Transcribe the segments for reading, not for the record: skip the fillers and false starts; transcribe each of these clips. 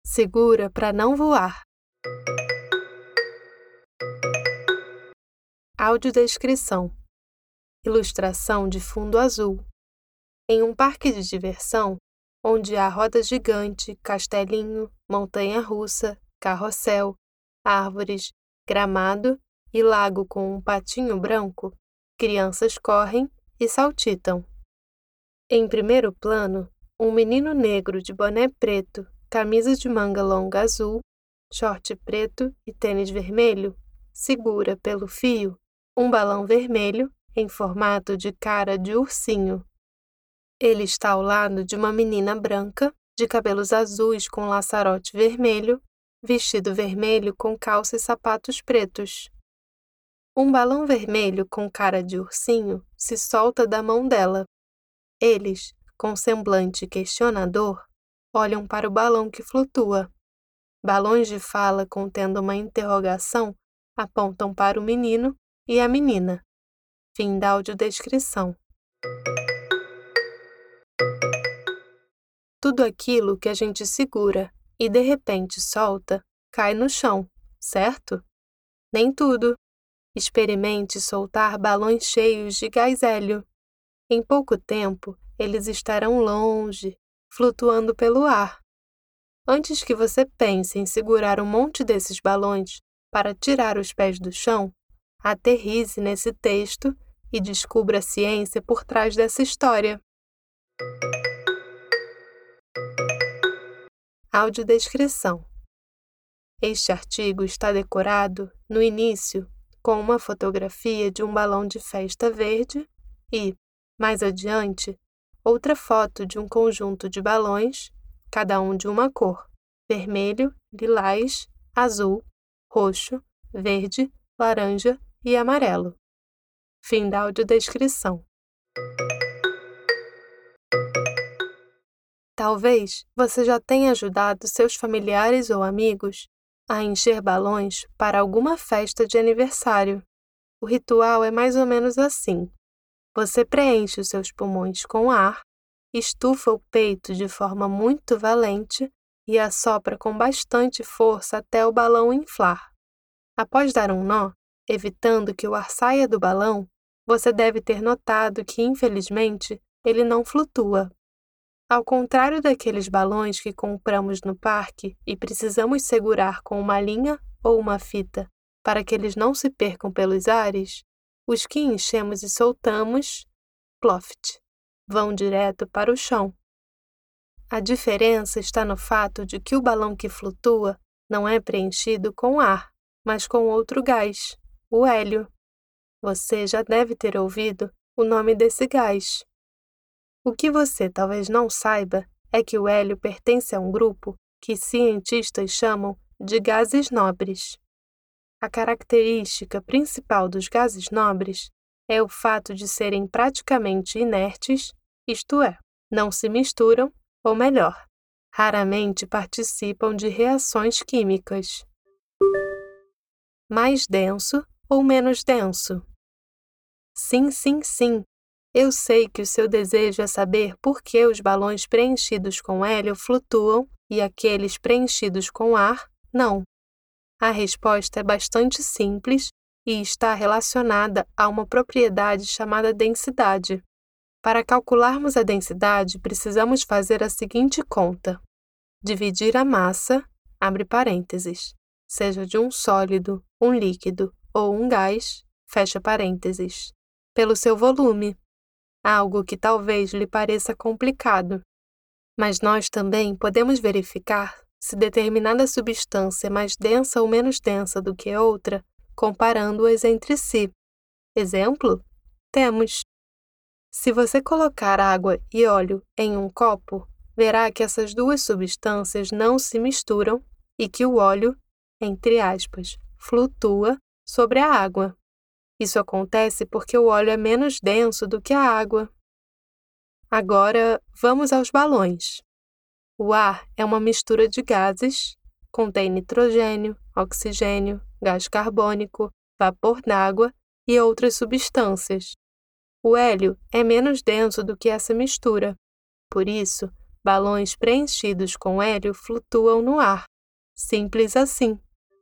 Segura para não voar. Audiodescrição. Ilustração de fundo azul. Em um parque de diversão, onde há roda gigante, castelinho, montanha-russa, carrossel, árvores, gramado e lago com um patinho branco, crianças correm e saltitam. Em primeiro plano, um menino negro de boné preto, camisa de manga longa azul, short preto e tênis vermelho segura pelo fio um balão vermelho em formato de cara de ursinho. Ele está ao lado de uma menina branca, de cabelos azuis com laçarote vermelho, vestido vermelho com calça e sapatos pretos. Um balão vermelho com cara de ursinho se solta da mão dela. Eles, com semblante questionador, olham para o balão que flutua. Balões de fala contendo uma interrogação apontam para o menino e a menina. Fim da audiodescrição. Tudo aquilo que a gente segura e de repente solta, cai no chão, certo? Nem tudo. Experimente soltar balões cheios de gás hélio. Em pouco tempo, eles estarão longe, flutuando pelo ar. Antes que você pense em segurar um monte desses balões para tirar os pés do chão, aterrize nesse texto e descubra a ciência por trás dessa história. Audiodescrição. Este artigo está decorado, no início, com uma fotografia de um balão de festa verde e, mais adiante, outra foto de um conjunto de balões, cada um de uma cor: vermelho, lilás, azul, roxo, verde, laranja e amarelo. Fim da audiodescrição. Talvez você já tenha ajudado seus familiares ou amigos a encher balões para alguma festa de aniversário. O ritual é mais ou menos assim. Você preenche os seus pulmões com ar, estufa o peito de forma muito valente e assopra com bastante força até o balão inflar. Após dar um nó, evitando que o ar saia do balão, você deve ter notado que, infelizmente, ele não flutua. Ao contrário daqueles balões que compramos no parque e precisamos segurar com uma linha ou uma fita para que eles não se percam pelos ares, os que enchemos e soltamos, ploft, vão direto para o chão. A diferença está no fato de que o balão que flutua não é preenchido com ar, mas com outro gás, o hélio. Você já deve ter ouvido o nome desse gás. O que você talvez não saiba é que o hélio pertence a um grupo que cientistas chamam de gases nobres. A característica principal dos gases nobres é o fato de serem praticamente inertes, isto é, não se misturam, ou melhor, raramente participam de reações químicas. Mais denso ou menos denso? Sim, sim, sim. Eu sei que o seu desejo é saber por que os balões preenchidos com hélio flutuam e aqueles preenchidos com ar, não. A resposta é bastante simples e está relacionada a uma propriedade chamada densidade. Para calcularmos a densidade, precisamos fazer a seguinte conta: dividir a massa, abre parênteses, seja de um sólido, um líquido ou um gás, fecha parênteses, pelo seu volume. Algo que talvez lhe pareça complicado. Mas nós também podemos verificar se determinada substância é mais densa ou menos densa do que outra, comparando-as entre si. Exemplo? Temos. Se você colocar água e óleo em um copo, verá que essas duas substâncias não se misturam e que o óleo, entre aspas, flutua sobre a água. Isso acontece porque o óleo é menos denso do que a água. Agora, vamos aos balões. O ar é uma mistura de gases, contém nitrogênio, oxigênio, gás carbônico, vapor d'água e outras substâncias. O hélio é menos denso do que essa mistura. Por isso, balões preenchidos com hélio flutuam no ar. Simples assim.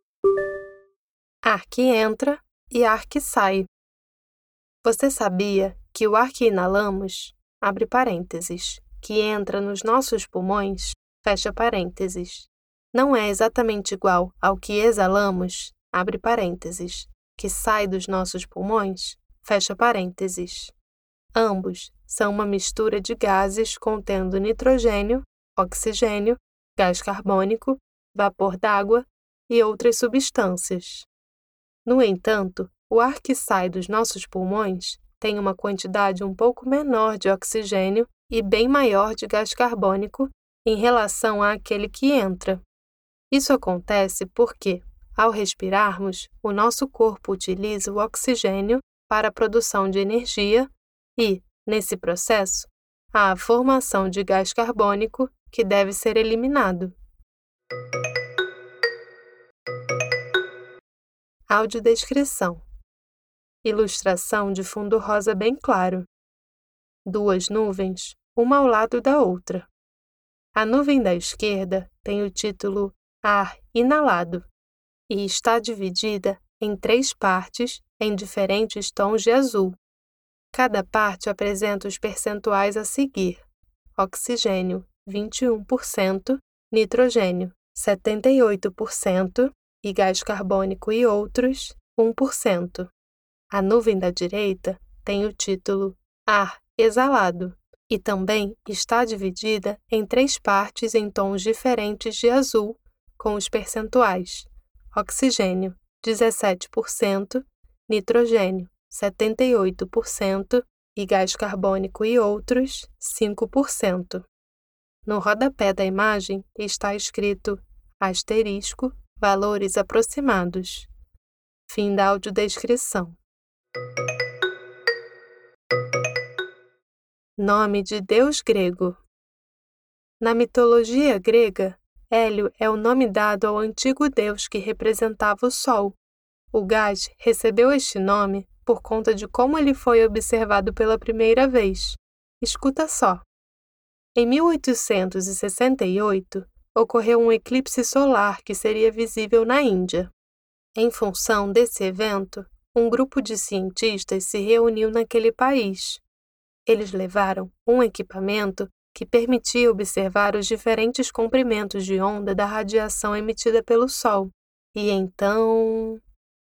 Ar que entra e ar que sai. Você sabia que o ar que inalamos, abre parênteses, que entra nos nossos pulmões, fecha parênteses, não é exatamente igual ao que exalamos, abre parênteses, que sai dos nossos pulmões, fecha parênteses. Ambos são uma mistura de gases contendo nitrogênio, oxigênio, gás carbônico, vapor d'água e outras substâncias. No entanto, o ar que sai dos nossos pulmões tem uma quantidade um pouco menor de oxigênio e bem maior de gás carbônico em relação àquele que entra. Isso acontece porque, ao respirarmos, o nosso corpo utiliza o oxigênio para a produção de energia e, nesse processo, há a formação de gás carbônico que deve ser eliminado. Audiodescrição. Ilustração de fundo rosa bem claro. Duas nuvens, uma ao lado da outra. A nuvem da esquerda tem o título Ar inalado e está dividida em 3 partes em diferentes tons de azul. Cada parte apresenta os percentuais a seguir: oxigênio, 21%, nitrogênio, 78% e gás carbônico e outros, 1%. A nuvem da direita tem o título Ar exalado e também está dividida em 3 partes em tons diferentes de azul, com os percentuais: oxigênio, 17%, nitrogênio, 78% e gás carbônico e outros, 5%. No rodapé da imagem está escrito asterisco, valores aproximados. Fim da audiodescrição. Nome de deus grego. Na mitologia grega, Hélio é o nome dado ao antigo deus que representava o Sol. O gás recebeu este nome por conta de como ele foi observado pela primeira vez. Escuta só. Em 1868, ocorreu um eclipse solar que seria visível na Índia. Em função desse evento, um grupo de cientistas se reuniu naquele país. Eles levaram um equipamento que permitia observar os diferentes comprimentos de onda da radiação emitida pelo Sol. E então...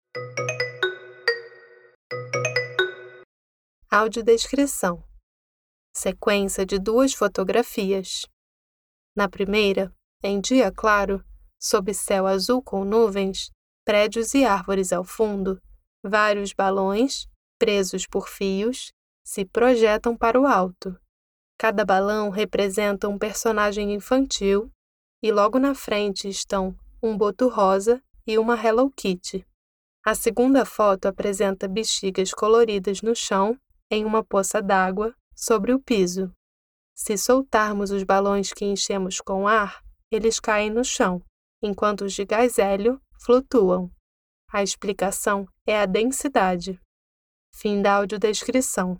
Audiodescrição. Sequência de 2 fotografias. Na primeira, em dia claro, sob céu azul com nuvens, prédios e árvores ao fundo, vários balões, presos por fios, se projetam para o alto. Cada balão representa um personagem infantil e logo na frente estão um boto rosa e uma Hello Kitty. A segunda foto apresenta bexigas coloridas no chão, em uma poça d'água, sobre o piso. Se soltarmos os balões que enchemos com ar, eles caem no chão, enquanto os de gás hélio flutuam. A explicação é a densidade. Fim da audiodescrição.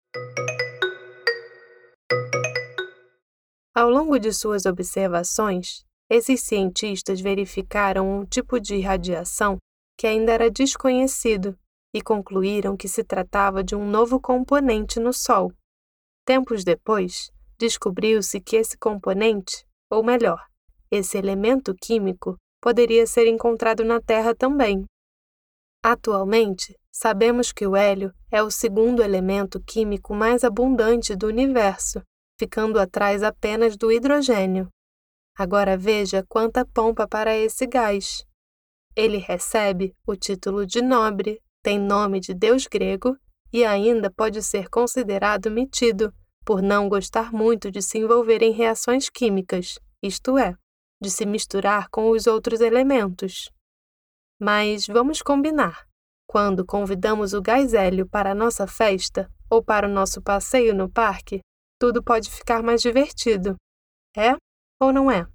Ao longo de suas observações, esses cientistas verificaram um tipo de radiação que ainda era desconhecido e concluíram que se tratava de um novo componente no Sol. Tempos depois, descobriu-se que esse componente, ou melhor, esse elemento químico, poderia ser encontrado na Terra também. Atualmente, sabemos que o hélio é o segundo elemento químico mais abundante do universo, ficando atrás apenas do hidrogênio. Agora veja quanta pompa para esse gás. Ele recebe o título de nobre, tem nome de deus grego e ainda pode ser considerado metido, por não gostar muito de se envolver em reações químicas, isto é, de se misturar com os outros elementos. Mas vamos combinar. Quando convidamos o gás hélio para a nossa festa ou para o nosso passeio no parque, tudo pode ficar mais divertido. É ou não é?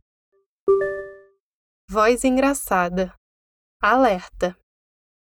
Voz engraçada. Alerta.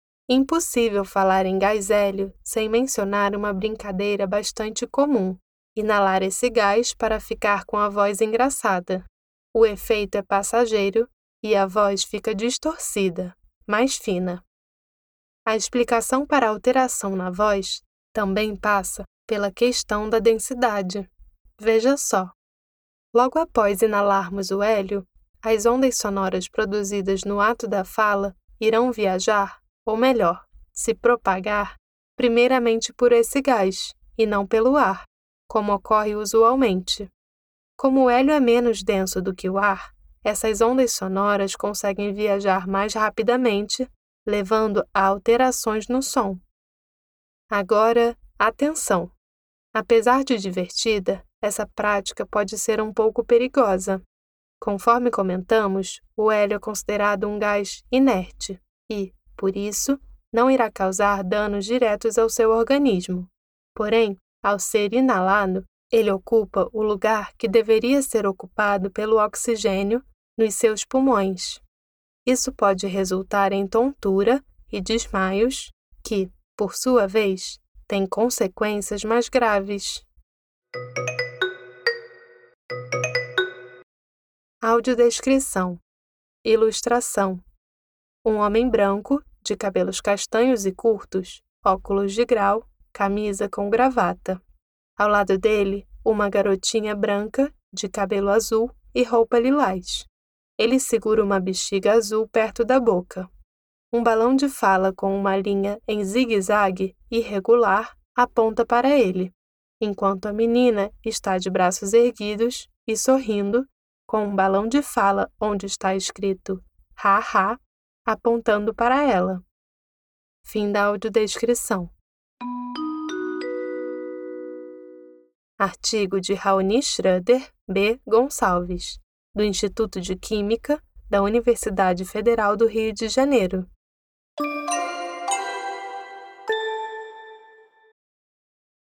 Impossível falar em gás hélio sem mencionar uma brincadeira bastante comum, inalar esse gás para ficar com a voz engraçada. O efeito é passageiro e a voz fica distorcida, mais fina. A explicação para a alteração na voz também passa pela questão da densidade. Veja só. Logo após inalarmos o hélio, as ondas sonoras produzidas no ato da fala irão viajar, ou melhor, se propagar, primeiramente por esse gás, e não pelo ar, como ocorre usualmente. Como o hélio é menos denso do que o ar, essas ondas sonoras conseguem viajar mais rapidamente, levando a alterações no som. Agora, atenção! Apesar de divertida, essa prática pode ser um pouco perigosa. Conforme comentamos, o hélio é considerado um gás inerte e, por isso, não irá causar danos diretos ao seu organismo. Porém, ao ser inalado, ele ocupa o lugar que deveria ser ocupado pelo oxigênio nos seus pulmões. Isso pode resultar em tontura e desmaios, que, por sua vez, têm consequências mais graves. Audiodescrição. Ilustração. Um homem branco, de cabelos castanhos e curtos, óculos de grau, camisa com gravata. Ao lado dele, uma garotinha branca, de cabelo azul e roupa lilás. Ele segura uma bexiga azul perto da boca. Um balão de fala com uma linha em zigue-zague irregular aponta para ele, enquanto a menina está de braços erguidos e sorrindo, com um balão de fala onde está escrito "ha-ha" apontando para ela. Fim da audiodescrição. Artigo de Raoni Schroeder B. Gonçalves, do Instituto de Química da Universidade Federal do Rio de Janeiro.